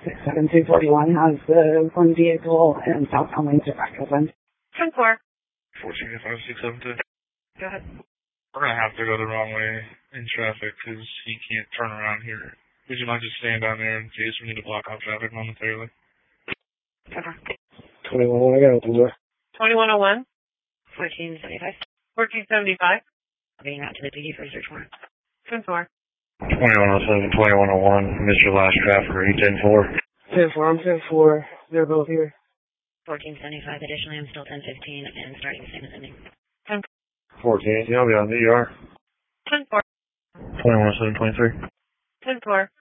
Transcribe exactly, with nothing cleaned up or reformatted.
six seven two four one has the one vehicle and southbound lanes are back open. ten four. fourteen five six seven two. Go ahead. We're going to have to go the wrong way in traffic because he can't turn around here. Would you mind just staying down there in case we need to block off traffic momentarily? Okay. twenty-one oh one, I got open door. twenty-one oh one. fourteen seventy-five. fourteen seventy-five. Being out to the P D for a search warrant. ten four. twenty-one oh seven, twenty-one oh one, Mister Last Traffic, are you ten four? ten four, I'm ten four. They're both here. fourteen seventy-five. Additionally, I'm still ten fifteen and starting the same as ending. ten fourteen, yeah, I'll be on the E R. ten four. twenty-one oh seven, twenty-three. ten four.